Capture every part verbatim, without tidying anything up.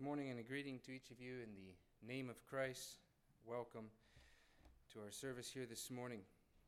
morning and a greeting to each of you in the name of Christ. Welcome to our service here this morning.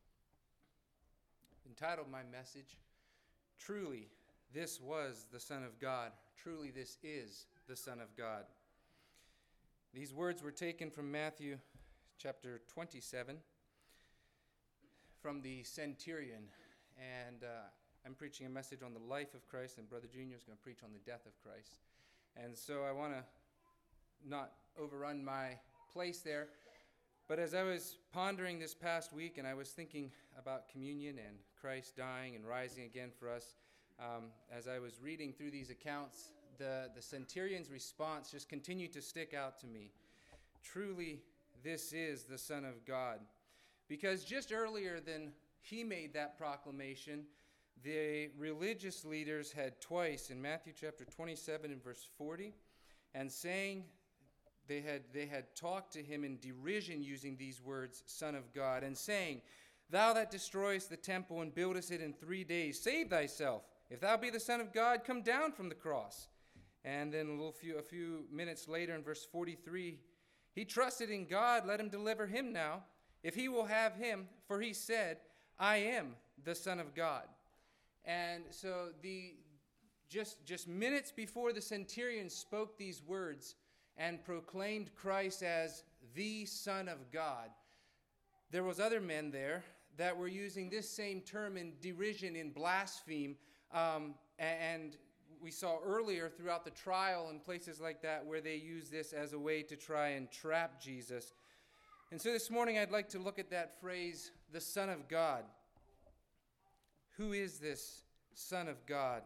Entitled my message, Truly This Was the Son of God. Truly this is the Son of God. These words were taken from Matthew chapter twenty-seven, from the centurion. And uh, I'm preaching a message on the life of Christ, and Brother Junior is going to preach on the death of Christ. And so I want to not overrun my place there. But as I was pondering this past week, and I was thinking about communion and Christ dying and rising again for us, um, as I was reading through these accounts, the, the centurion's response just continued to stick out to me. Truly, this is the Son of God. Because just earlier than he made that proclamation, the religious leaders had twice in Matthew chapter twenty-seven and verse forty, and saying they had they had talked to him in derision using these words, Son of God, and saying, Thou that destroyest the temple and buildest it in three days, save thyself. If thou be the Son of God, come down from the cross. And then a little few a few minutes later in verse forty-three, he trusted in God, let him deliver him now, if he will have him, for he said, I am the Son of God. And so the just just minutes before the centurion spoke these words and proclaimed Christ as the Son of God, there was other men there that were using this same term in derision, in blaspheme, um, and we saw earlier throughout the trial and places like that where they use this as a way to try and trap Jesus. And so this morning I'd like to look at that phrase, the Son of God. Who is this Son of God?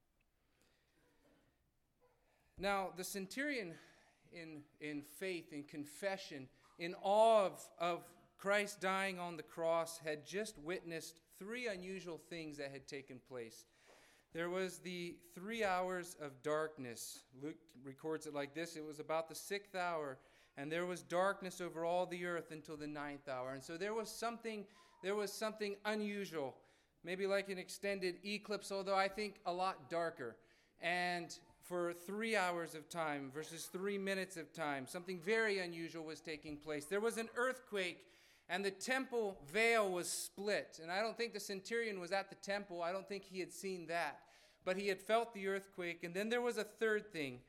Now, the centurion in, in faith, in confession, in awe of, of Christ dying on the cross, had just witnessed three unusual things that had taken place. There was the three hours of darkness. Luke records it like this. It was about the sixth hour, and there was darkness over all the earth until the ninth hour. And so there was something, there was something unusual. Maybe like an extended eclipse, although I think a lot darker. And for three hours of time versus three minutes of time, something very unusual was taking place. There was an earthquake, and the temple veil was split. And I don't think the centurion was at the temple. I don't think he had seen that. But he had felt the earthquake. And then there was a third thing.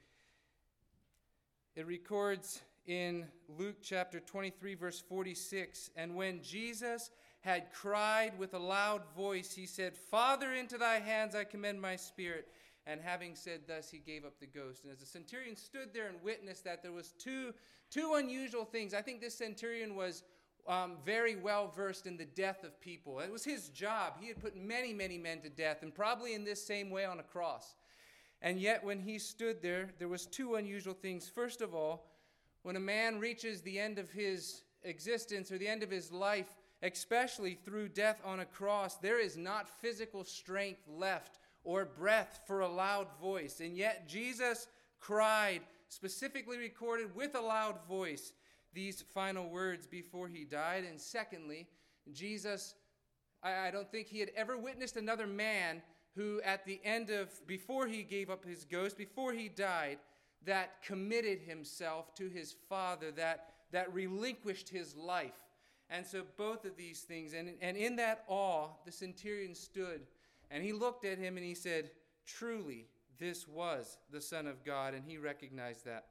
It records in Luke chapter twenty-three, verse forty-six, and when Jesus had cried with a loud voice, he said, Father, into thy hands I commend my spirit. And having said thus, he gave up the ghost. And as the centurion stood there and witnessed that, there was two, two unusual things. I think this centurion was um, very well versed in the death of people. It was his job. He had put many, many men to death, and probably in this same way on a cross. And yet when he stood there, there was two unusual things. First of all, when a man reaches the end of his existence or the end of his life, especially through death on a cross, there is not physical strength left or breath for a loud voice. And yet Jesus cried, specifically recorded with a loud voice, these final words before he died. And secondly, Jesus, I, I don't think he had ever witnessed another man who at the end of, before he gave up his ghost, before he died, that committed himself to his Father, that, that relinquished his life. And so both of these things, and, and in that awe, the centurion stood, and he looked at him and he said, Truly, this was the Son of God, and he recognized that.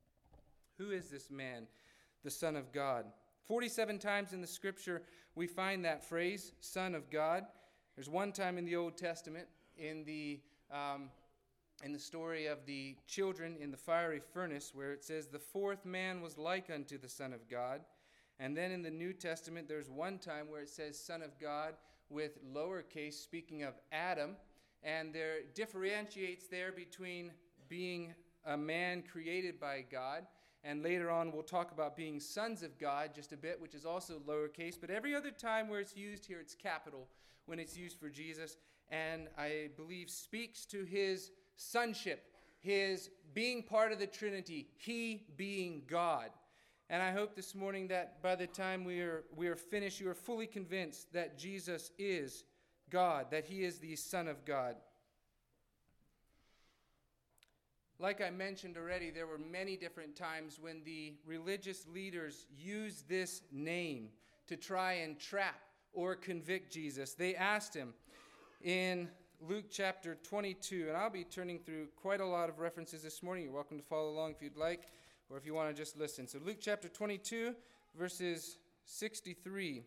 Who is this man, the Son of God? forty-seven times in the Scripture we find that phrase, Son of God. There's one time in the Old Testament, in the um, in the story of the children in the fiery furnace, where it says, The fourth man was like unto the Son of God. And then in the New Testament, there's one time where it says Son of God with lowercase, speaking of Adam. And there differentiates there between being a man created by God. And later on, we'll talk about being sons of God just a bit, which is also lowercase. But every other time where it's used here, it's capital when it's used for Jesus. And I believe speaks to his sonship, his being part of the Trinity, he being God. And I hope this morning that by the time we are we are finished, you are fully convinced that Jesus is God, that he is the Son of God. Like I mentioned already, there were many different times when the religious leaders used this name to try and trap or convict Jesus. They asked him in Luke chapter twenty-two, and I'll be turning through quite a lot of references this morning. You're welcome to follow along if you'd like, or if you want to just listen. So Luke chapter twenty-two, verses sixty-three.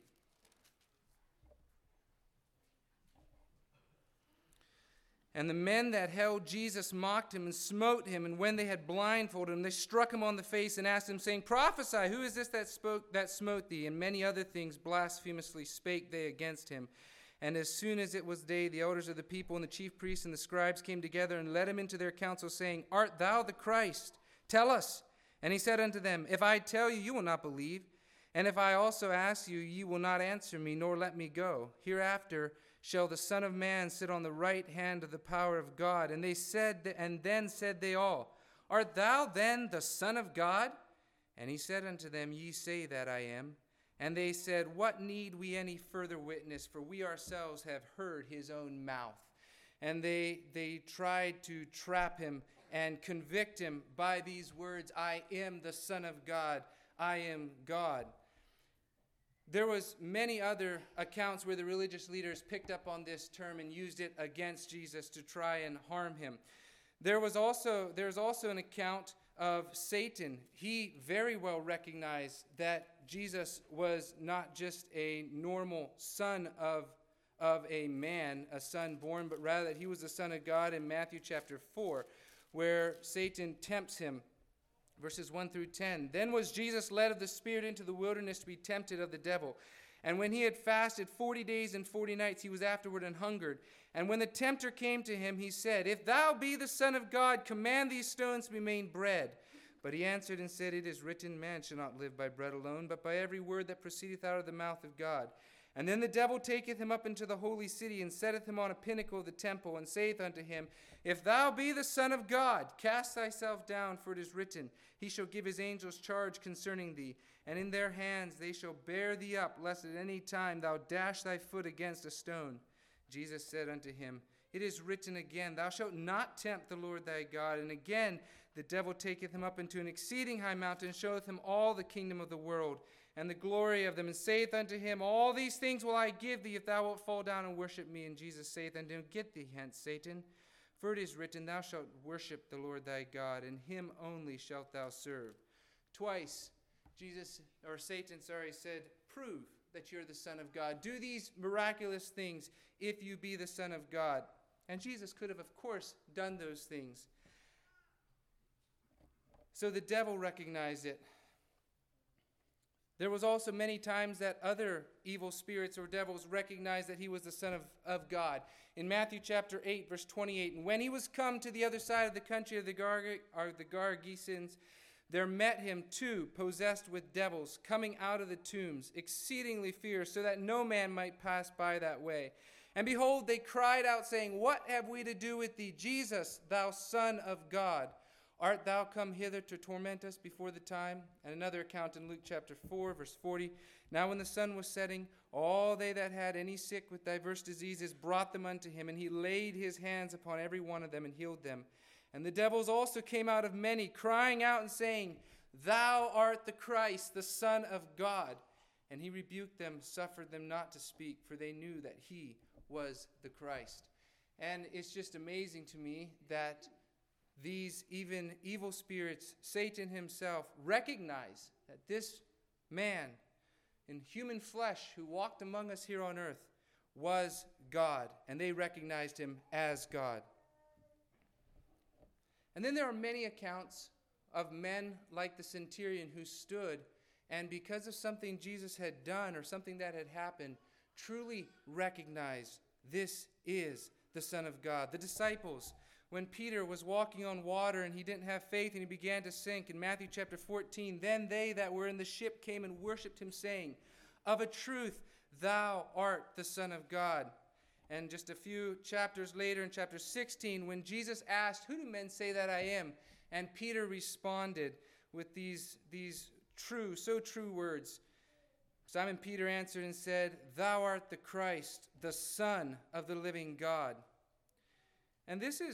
And the men that held Jesus mocked him and smote him, and when they had blindfolded him, they struck him on the face and asked him, saying, Prophesy, who is this that spoke that smote thee? And many other things blasphemously spake they against him. And as soon as it was day, the elders of the people and the chief priests and the scribes came together and led him into their council, saying, Art thou the Christ? Tell us. And he said unto them, If I tell you, you will not believe. And if I also ask you, ye will not answer me, nor let me go. Hereafter shall the Son of Man sit on the right hand of the power of God. And they said, and then said they all, Art thou then the Son of God? And he said unto them, Ye say that I am. And they said, What need we any further witness? For we ourselves have heard his own mouth. And they they tried to trap him and convict him by these words, I am the Son of God. I am God. There was many other accounts where the religious leaders picked up on this term and used it against Jesus to try and harm him. There was also there's also an account of Satan. He very well recognized that Jesus was not just a normal son of, of a man, a son born, but rather that he was the Son of God in Matthew chapter four, where Satan tempts him. Verses one through ten. Then was Jesus led of the Spirit into the wilderness to be tempted of the devil. And when he had fasted forty days and forty nights, he was afterward an hungered. And when the tempter came to him, he said, If thou be the Son of God, command these stones to be made bread. But he answered and said, It is written, Man shall not live by bread alone, but by every word that proceedeth out of the mouth of God. And then the devil taketh him up into the holy city, and setteth him on a pinnacle of the temple, and saith unto him, If thou be the Son of God, cast thyself down, for it is written, He shall give his angels charge concerning thee, and in their hands they shall bear thee up, lest at any time thou dash thy foot against a stone. Jesus said unto him, It is written again, Thou shalt not tempt the Lord thy God. And again the devil taketh him up into an exceeding high mountain, and showeth him all the kingdom of the world, and the glory of them, and saith unto him, All these things will I give thee, if thou wilt fall down and worship me. And Jesus saith unto him, Get thee hence, Satan. For it is written, Thou shalt worship the Lord thy God, and him only shalt thou serve. Twice, Jesus, or Satan, sorry, said, Prove that you're the Son of God. Do these miraculous things if you be the Son of God. And Jesus could have, of course, done those things. So the devil recognized it. There was also many times that other evil spirits or devils recognized that he was the Son of, of God. In Matthew chapter eight, verse twenty-eight, And when he was come to the other side of the country of the, Gar- or the Gergesenes, there met him two possessed with devils, coming out of the tombs, exceedingly fierce, so that no man might pass by that way. And behold, they cried out, saying, What have we to do with thee, Jesus, thou Son of God? Art thou come hither to torment us before the time? And another account in Luke chapter four, verse forty. Now when the sun was setting, all they that had any sick with diverse diseases brought them unto him, and he laid his hands upon every one of them and healed them. And the devils also came out of many, crying out and saying, Thou art the Christ, the Son of God. And he rebuked them, suffered them not to speak, for they knew that he was the Christ. And it's just amazing to me that these even evil spirits, Satan himself, recognize that this man in human flesh who walked among us here on earth was God, and they recognized him as God. And then there are many accounts of men like the centurion who stood, and because of something Jesus had done or something that had happened, truly recognized this is the Son of God. The disciples, when Peter was walking on water and he didn't have faith and he began to sink, in Matthew chapter fourteen, then they that were in the ship came and worshipped him, saying, Of a truth, thou art the Son of God. And just a few chapters later, in chapter sixteen, when Jesus asked, Who do men say that I am? And Peter responded with these, these true, so true words. Simon Peter answered and said, Thou art the Christ, the Son of the living God. And this is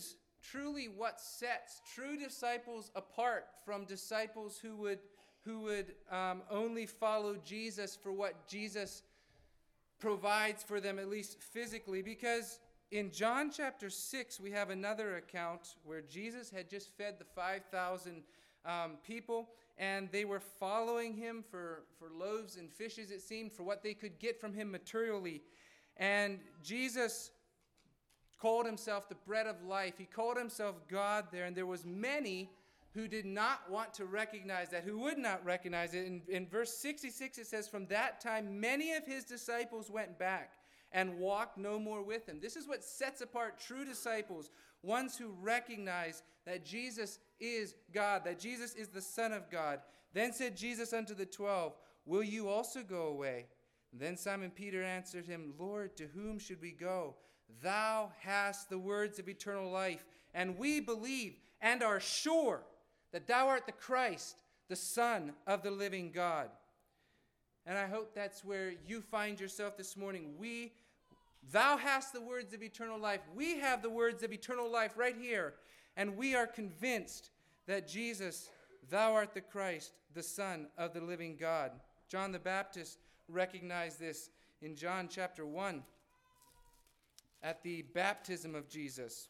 truly what sets true disciples apart from disciples who would, who would um, only follow Jesus for what Jesus provides for them, at least physically. Because in John chapter six, we have another account where Jesus had just fed the five thousand um, people, and they were following him for, for loaves and fishes, it seemed, for what they could get from him materially. And Jesus called himself the bread of life. He called himself God there, and there was many who did not want to recognize that, who would not recognize it. In, in verse sixty-six, it says, "From that time, many of his disciples went back and walked no more with him." This is what sets apart true disciples, ones who recognize that Jesus is God, that Jesus is the Son of God. "Then said Jesus unto the twelve, Will you also go away? Then Simon Peter answered him, Lord, to whom should we go? Thou hast the words of eternal life, and we believe and are sure that thou art the Christ, the Son of the living God." And I hope that's where you find yourself this morning. We, thou hast the words of eternal life. We have the words of eternal life right here. And we are convinced that Jesus, thou art the Christ, the Son of the living God. John the Baptist recognized this in John chapter one at the baptism of Jesus.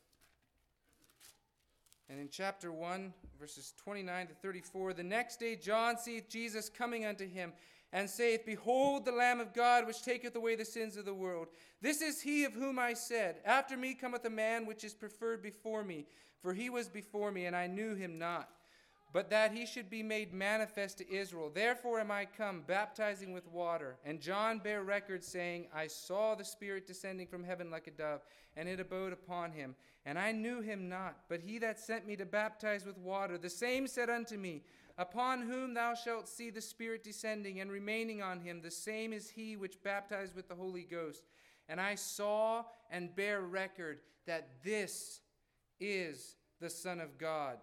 And in chapter one, verses twenty-nine to thirty-four, "The next day John seeth Jesus coming unto him, and saith, Behold the Lamb of God, which taketh away the sins of the world. This is he of whom I said, After me cometh a man which is preferred before me, for he was before me, and I knew him not. But that he should be made manifest to Israel. Therefore am I come, baptizing with water. And John bare record, saying, I saw the Spirit descending from heaven like a dove, and it abode upon him. And I knew him not. But he that sent me to baptize with water, the same said unto me, Upon whom thou shalt see the Spirit descending and remaining on him, the same is he which baptized with the Holy Ghost. And I saw and bear record that this is the Son of God."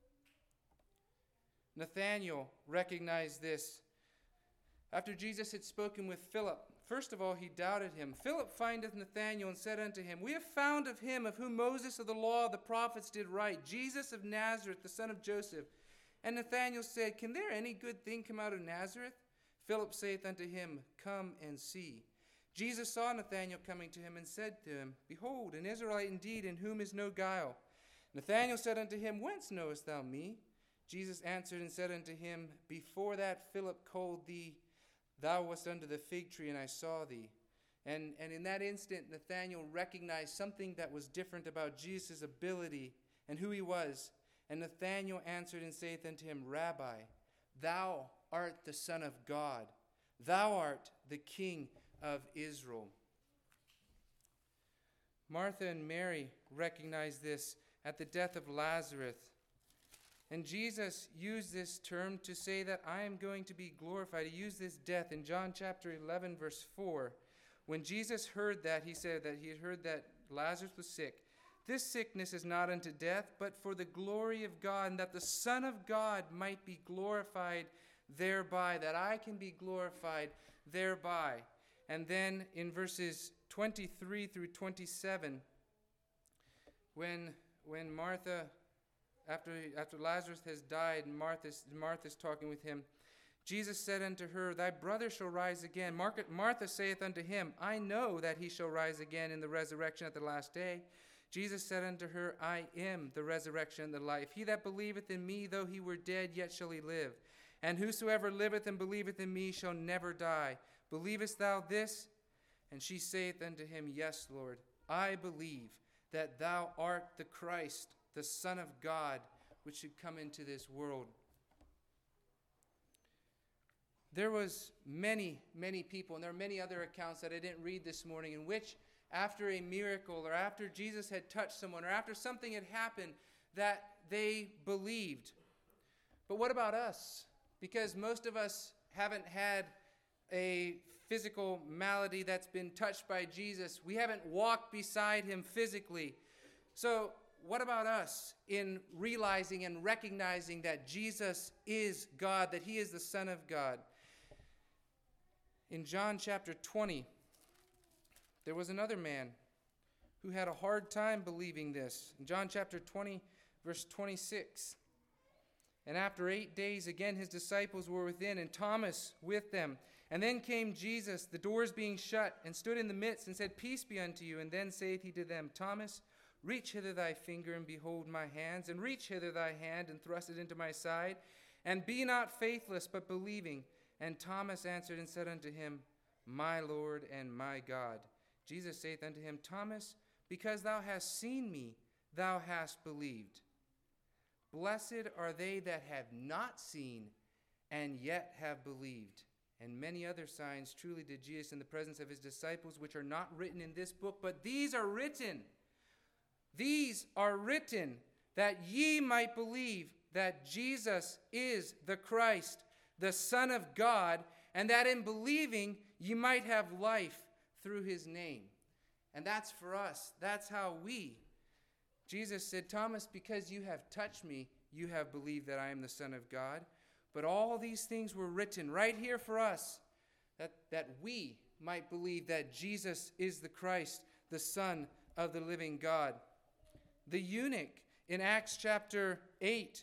Nathanael recognized this. After Jesus had spoken with Philip, first of all he doubted him. "Philip findeth Nathanael and said unto him, We have found of him of whom Moses of the law the prophets did write, Jesus of Nazareth, the son of Joseph. And Nathanael said, Can there any good thing come out of Nazareth? Philip saith unto him, Come and see. Jesus saw Nathanael coming to him and said to him, Behold, an Israelite indeed, in whom is no guile. Nathanael said unto him, Whence knowest thou me? Jesus answered and said unto him, Before that Philip called thee, thou wast under the fig tree, and I saw thee. And, and in that instant, Nathanael recognized something that was different about Jesus' ability and who he was. And Nathanael answered and saith unto him, Rabbi, thou art the Son of God. Thou art the King of Israel. Martha and Mary recognized this at the death of Lazarus. And Jesus used this term to say that I am going to be glorified. He used this death in John chapter eleven, verse four. When Jesus heard that, he said that he had heard that Lazarus was sick. This sickness is not unto death, but for the glory of God, and that the Son of God might be glorified thereby, that I can be glorified thereby. And then in verses twenty-three through twenty-seven, when, when Martha... After, after Lazarus has died, and Martha's, Martha's talking with him, Jesus said unto her, Thy brother shall rise again. Martha, Martha saith unto him, I know that he shall rise again in the resurrection at the last day. Jesus said unto her, I am the resurrection and the life. He that believeth in me, though he were dead, yet shall he live. And whosoever liveth and believeth in me shall never die. Believest thou this? And she saith unto him, Yes, Lord, I believe that thou art the Christ, the Son of God, which should come into this world. There was many, many people, and there are many other accounts that I didn't read this morning, in which after a miracle, or after Jesus had touched someone, or after something had happened, that they believed. But what about us? Because most of us haven't had a physical malady that's been touched by Jesus. We haven't walked beside him physically. So what about us in realizing and recognizing that Jesus is God, that he is the Son of God? In John chapter twenty, there was another man who had a hard time believing this. In John chapter twenty, verse twenty-six. And after eight days, again his disciples were within, and Thomas with them. And then came Jesus, the doors being shut, and stood in the midst, and said, Peace be unto you. And then saith he to them, Thomas, reach hither thy finger, and behold my hands, and reach hither thy hand, and thrust it into my side. And be not faithless, but believing. And Thomas answered and said unto him, My Lord and my God. Jesus saith unto him, Thomas, because thou hast seen me, thou hast believed. Blessed are they that have not seen, and yet have believed. And many other signs truly did Jesus in the presence of his disciples, which are not written in this book, but these are written. These are written that ye might believe that Jesus is the Christ, the Son of God, and that in believing ye might have life through his name. And that's for us. That's how we. Jesus said, Thomas, because you have touched me, you have believed that I am the Son of God. But all these things were written right here for us, that, that we might believe that Jesus is the Christ, the Son of the living God. The eunuch in Acts chapter eight,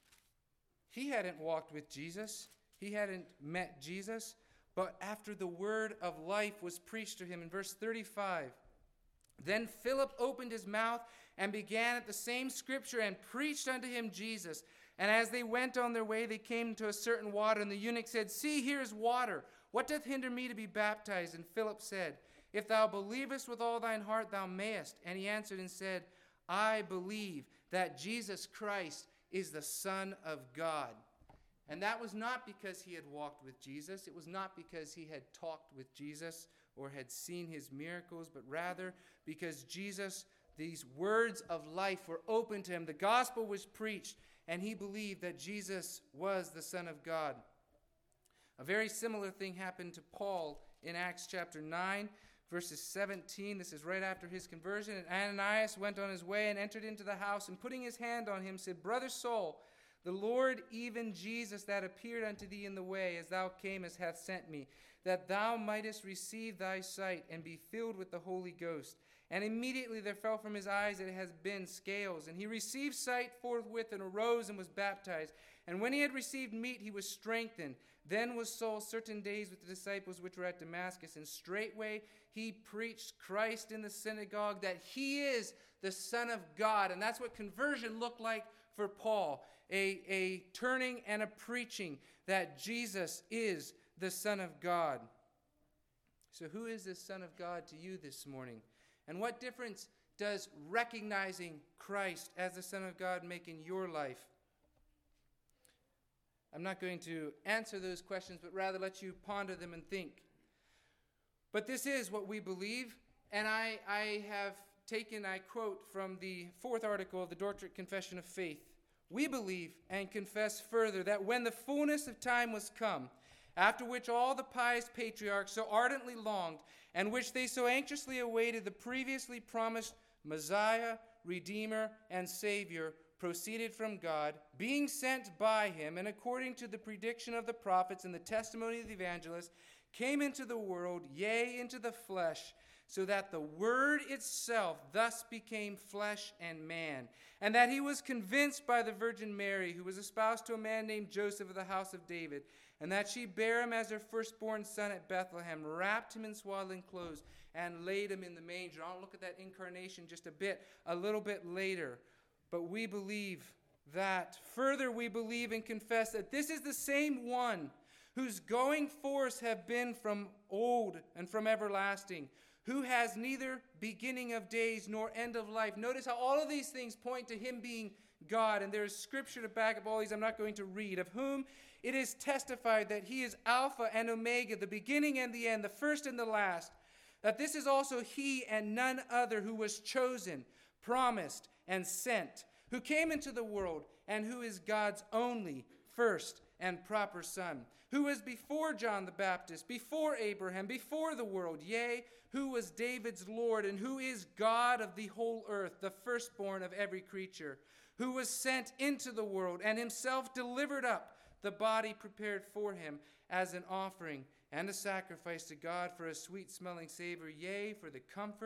he hadn't walked with Jesus. He hadn't met Jesus. But after the word of life was preached to him in verse thirty-five, then Philip opened his mouth and began at the same scripture and preached unto him Jesus. And as they went on their way, they came to a certain water, and the eunuch said, See, here is water. What doth hinder me to be baptized? And Philip said, If thou believest with all thine heart, thou mayest. And he answered and said, I believe that Jesus Christ is the Son of God. And that was not because he had walked with Jesus. It was not because he had talked with Jesus or had seen his miracles, but rather because Jesus, these words of life were open to him. The gospel was preached, and he believed that Jesus was the Son of God. A very similar thing happened to Paul in Acts chapter nine, verses seventeen. This is right after his conversion. And Ananias went on his way and entered into the house, and putting his hand on him, said, Brother Saul, the Lord, even Jesus, that appeared unto thee in the way, as thou camest, hath sent me, that thou mightest receive thy sight, and be filled with the Holy Ghost. And immediately there fell from his eyes, it has been scales. And he received sight forthwith, and arose, and was baptized. And when he had received meat, he was strengthened. Then was Saul certain days with the disciples which were at Damascus, and straightway he preached Christ in the synagogue, that he is the Son of God. And that's what conversion looked like for Paul, a, a turning and a preaching that Jesus is the Son of God. So who is this Son of God to you this morning? And what difference does recognizing Christ as the Son of God make in your life? I'm not going to answer those questions, but rather let you ponder them and think. But this is what we believe, and I, I have taken, I quote from the fourth article of the Dordrecht Confession of Faith. We believe and confess further that when the fullness of time was come, after which all the pious patriarchs so ardently longed, and which they so anxiously awaited, the previously promised Messiah, Redeemer, and Savior proceeded from God, being sent by him, and according to the prediction of the prophets and the testimony of the evangelists, came into the world, yea, into the flesh, so that the Word itself thus became flesh and man, and that he was convinced by the Virgin Mary, who was espoused to a man named Joseph of the house of David, and that she bare him as her firstborn son at Bethlehem, wrapped him in swaddling clothes, and laid him in the manger. I'll look at that incarnation just a bit, a little bit later. But we believe that. Further, we believe and confess that this is the same one whose going forth have been from old and from everlasting, who has neither beginning of days nor end of life. Notice how all of these things point to him being God, and there is scripture to back up all these I'm not going to read, of whom it is testified that he is Alpha and Omega, the beginning and the end, the first and the last, that this is also he and none other who was chosen, promised, and sent, who came into the world, and who is God's only, first, and proper Son, who was before John the Baptist, before Abraham, before the world, yea, who was David's Lord, and who is God of the whole earth, the firstborn of every creature, who was sent into the world, and himself delivered up the body prepared for him as an offering and a sacrifice to God for a sweet-smelling savor, yea, for the comfort,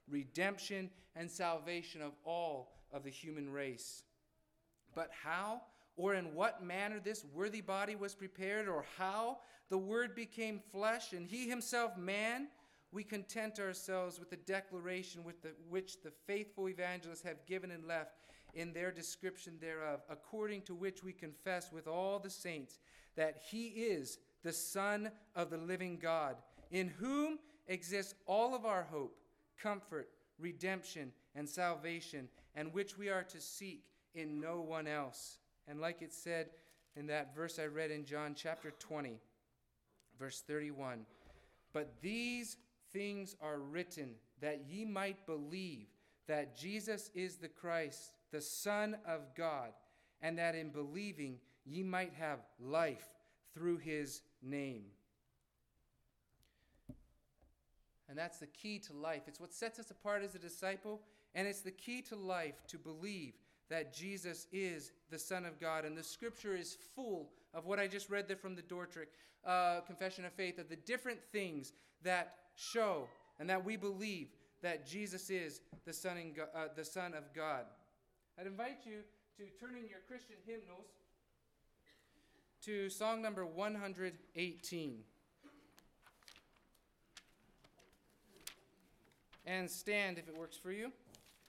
redemption, and salvation of all of the human race. But how or in what manner this worthy body was prepared, or how the Word became flesh and he himself man, we content ourselves with the declaration with the, which the faithful evangelists have given and left in their description thereof, according to which we confess with all the saints that he is the Son of the living God, in whom exists all of our hope, comfort, redemption, and salvation, and which we are to seek in no one else. And like it said in that verse I read in John chapter twenty, verse thirty-one, but these things are written that ye might believe that Jesus is the Christ, the Son of God, and that in believing ye might have life through his name. And that's the key to life. It's what sets us apart as a disciple, and it's the key to life to believe that Jesus is the Son of God. And the scripture is full of what I just read there from the Dordrecht uh, Confession of Faith, of the different things that show and that we believe that Jesus is the Son, in God, uh, the Son of God. I'd invite you to turn in your Christian hymnals to song number one hundred eighteen. And stand if it works for you.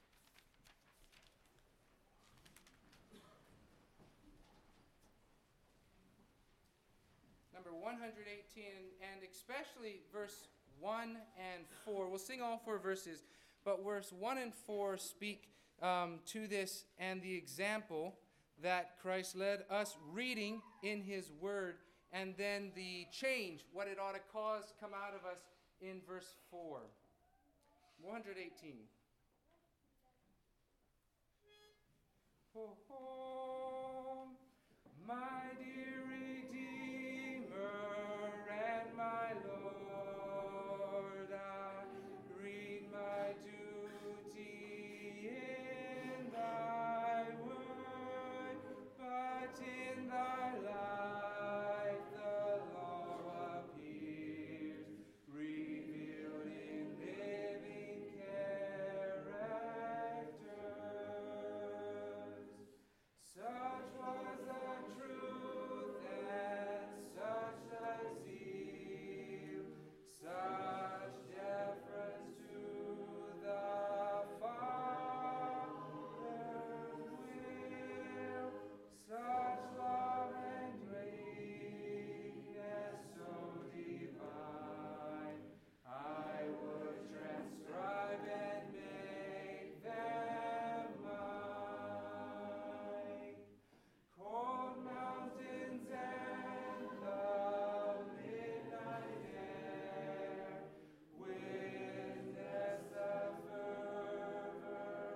Number one hundred eighteen, and especially verse one and four. We'll sing all four verses, but verse one and four speak um, to this and the example that Christ led us reading in his word, and then the change, what it ought to cause come out of us in verse four. one hundred eighteen. Oh, oh, my dear Redeemer and my Lord, I read my duty in thy word, but in thy light the law appears, revealed in living characters. Such was the truth and such the zeal, such deference to the Father's will, such love and greatness so divine, I would transcribe and make them mine. Cold mountains and the midnight air witness the fervor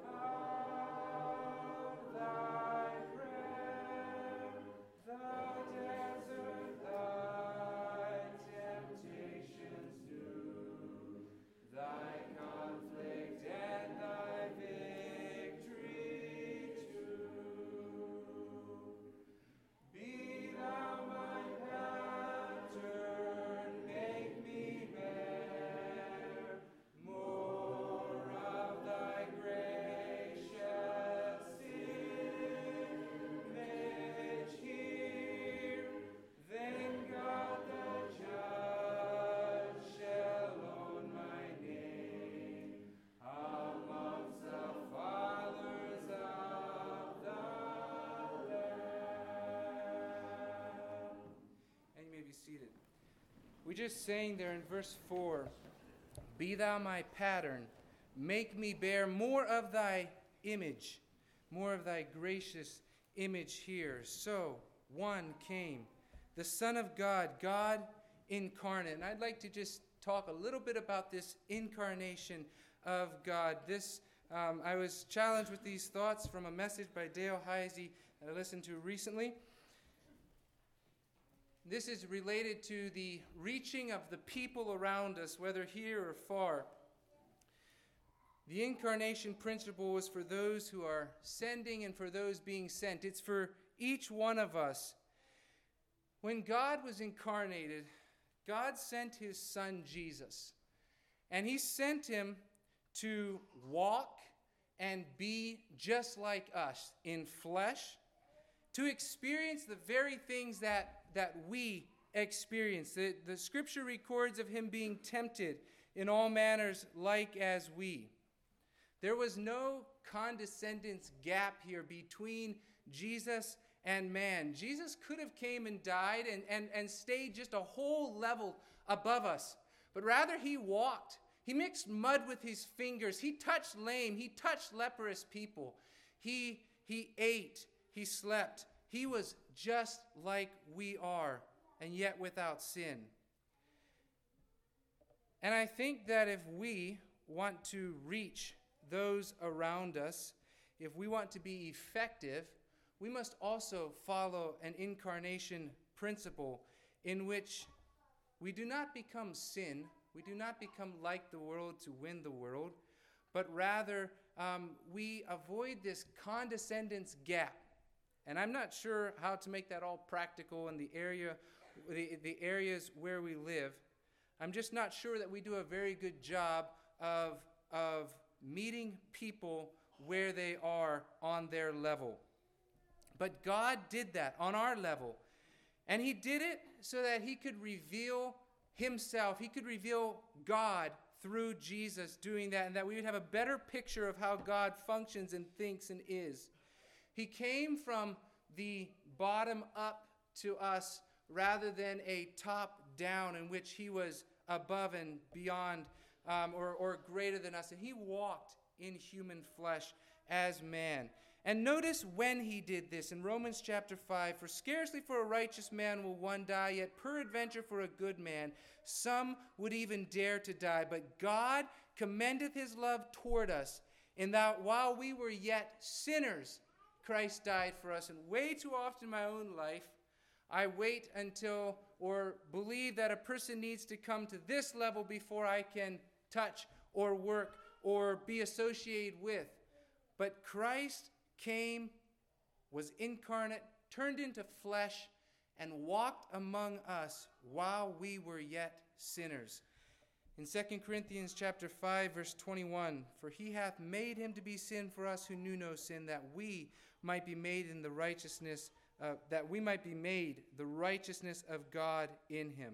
of thy prayer. The desert thy temptations knew, thy conflict and thy victory too. Be thou my pattern, make me bear more of thy gracious image here. Then God the Judge shall own my name amongst the fathers of the land. And you may be seated. We just sang there in verse four, be thou my pattern, make me bear more of thy image, more of thy gracious image here. So one came, the Son of God, God incarnate. And I'd like to just talk a little bit about this incarnation of God. This um, I was challenged with these thoughts from a message by Dale Heisey that I listened to recently. This is related to the reaching of the people around us, whether here or far. The incarnation principle is for those who are sending and for those being sent. It's for each one of us. When God was incarnated, God sent his Son Jesus. And he sent him to walk and be just like us in flesh, to experience the very things that, that we experience. The, the scripture records of him being tempted in all manners like as we. There was no condescendence gap here between Jesus and man. Jesus could have came and died and, and, and stayed just a whole level above us. But rather he walked. He mixed mud with his fingers. He touched lame. He touched leprous people. He, he ate. He slept. He was just like we are, and yet without sin. And I think that if we want to reach those around us, if we want to be effective, we must also follow an incarnation principle in which we do not become sin, we do not become like the world to win the world, but rather um, we avoid this condescendence gap. And I'm not sure how to make that all practical in the area, the, the areas where we live. I'm just not sure that we do a very good job of, of meeting people where they are on their level. But God did that on our level. And he did it so that he could reveal himself. He could reveal God through Jesus doing that, and that we would have a better picture of how God functions and thinks and is. He came from the bottom up to us rather than a top down in which he was above and beyond um, or, or greater than us. And he walked in human flesh as man. And notice when he did this in Romans chapter five, for scarcely for a righteous man will one die, yet peradventure for a good man some would even dare to die. But God commendeth his love toward us, in that while we were yet sinners, Christ died for us. And way too often in my own life, I wait until or believe that a person needs to come to this level before I can touch or work or be associated with. But Christ came, was incarnate, turned into flesh, and walked among us while we were yet sinners. In Second Corinthians chapter five, verse twenty-one, for he hath made him to be sin for us who knew no sin, that we might be made in the righteousness, uh, that we might be made the righteousness of God in him.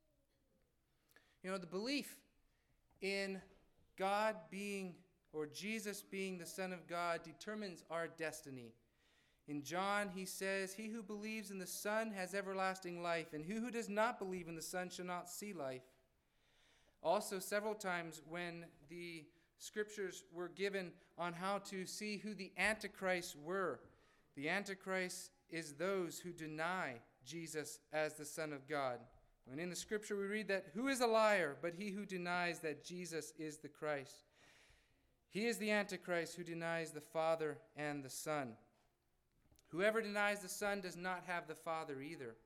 You know, the belief in God being, or Jesus being the Son of God, determines our destiny. In John, he says, he who believes in the Son has everlasting life, and he who does not believe in the Son shall not see life. Also, several times when the scriptures were given on how to see who the Antichrists were, the Antichrist is those who deny Jesus as the Son of God. And in the scripture we read that, who is a liar but he who denies that Jesus is the Christ? He is the Antichrist who denies the Father and the Son. Whoever denies the Son does not have the Father either.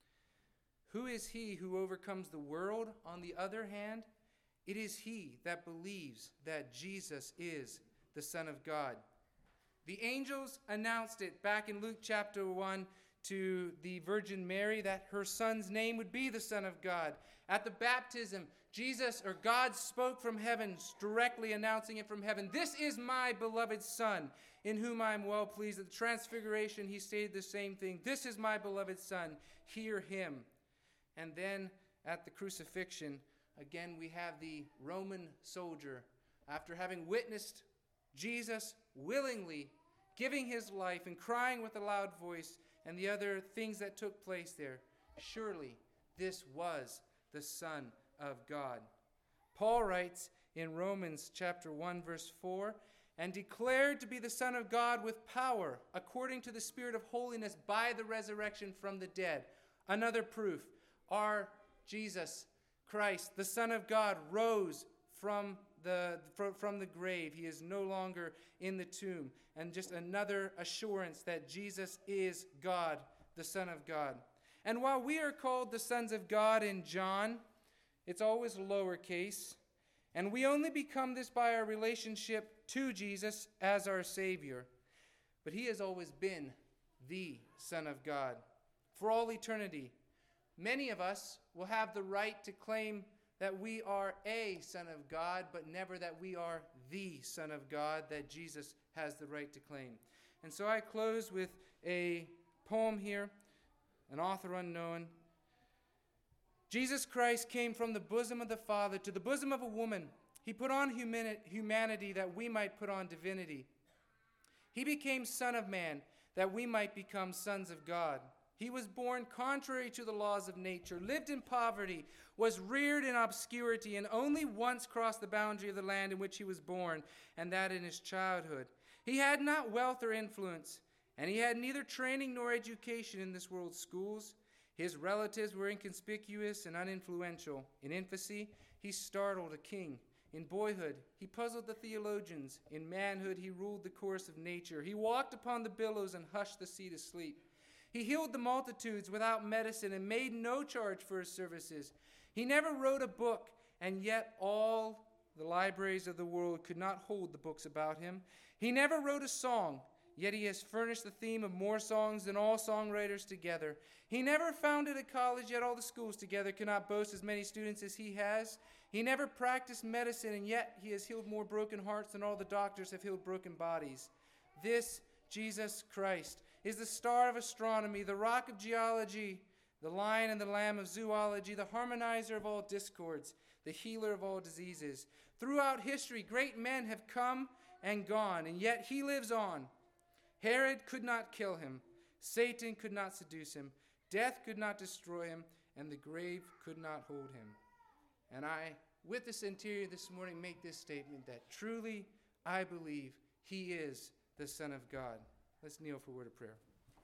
Who is he who overcomes the world? On the other hand, it is he that believes that Jesus is the Son of God. The angels announced it back in Luke chapter one to the Virgin Mary that her son's name would be the Son of God. At the baptism, Jesus or God spoke from heaven, directly announcing it from heaven. This is my beloved Son, in whom I am well pleased. At the Transfiguration, he stated the same thing. This is my beloved Son, hear him. And then at the crucifixion, again we have the Roman soldier, after having witnessed Jesus willingly giving his life and crying with a loud voice and the other things that took place there, surely this was the Son of God. Paul writes in Romans chapter one, verse four, and declared to be the Son of God with power, according to the Spirit of holiness, by the resurrection from the dead. Another proof, our Jesus Christ, the Son of God, rose from the, from the grave. He is no longer in the tomb. And just another assurance that Jesus is God, the Son of God. And while we are called the sons of God in John, it's always lowercase. And we only become this by our relationship to Jesus as our Savior. But he has always been the Son of God for all eternity. Many of us will have the right to claim that we are a son of God, but never that we are the Son of God that Jesus has the right to claim. And so I close with a poem here, an author unknown. Jesus Christ came from the bosom of the Father to the bosom of a woman. He put on humani- humanity that we might put on divinity. He became Son of Man that we might become sons of God. He was born contrary to the laws of nature, lived in poverty, was reared in obscurity, and only once crossed the boundary of the land in which he was born, and that in his childhood. He had not wealth or influence, and he had neither training nor education in this world's schools. His relatives were inconspicuous and uninfluential. In infancy, he startled a king. In boyhood, he puzzled the theologians. In manhood, he ruled the course of nature. He walked upon the billows and hushed the sea to sleep. He healed the multitudes without medicine and made no charge for his services. He never wrote a book, and yet all the libraries of the world could not hold the books about him. He never wrote a song, yet he has furnished the theme of more songs than all songwriters together. He never founded a college, yet all the schools together cannot boast as many students as he has. He never practiced medicine, and yet he has healed more broken hearts than all the doctors have healed broken bodies. This Jesus Christ is the star of astronomy, the rock of geology, the lion and the lamb of zoology, the harmonizer of all discords, the healer of all diseases. Throughout history, great men have come and gone, and yet he lives on. Herod could not kill him. Satan could not seduce him. Death could not destroy him, and the grave could not hold him. And I, with the centurion this morning, make this statement that truly I believe he is the Son of God. Let's kneel for a word of prayer.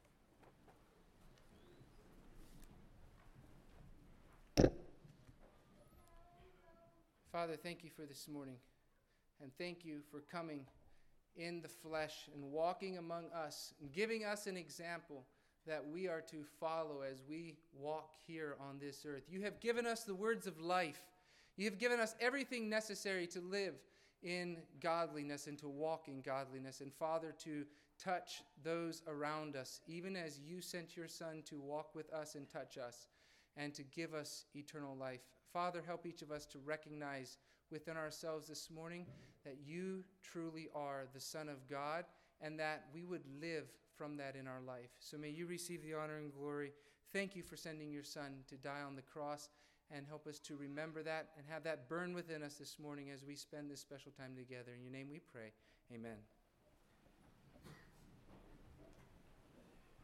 Father, thank you for this morning, and thank you for coming in the flesh and walking among us and giving us an example that we are to follow as we walk here on this earth. You have given us the words of life. You have given us everything necessary to live in godliness and to walk in godliness. And Father, to touch those around us, even as you sent your Son to walk with us and touch us and to give us eternal life. Father, help each of us to recognize within ourselves this morning that you truly are the Son of God and that we would live from that in our life. So may you receive the honor and glory. Thank you for sending your Son to die on the cross, and help us to remember that and have that burn within us this morning as we spend this special time together. In your name we pray. Amen.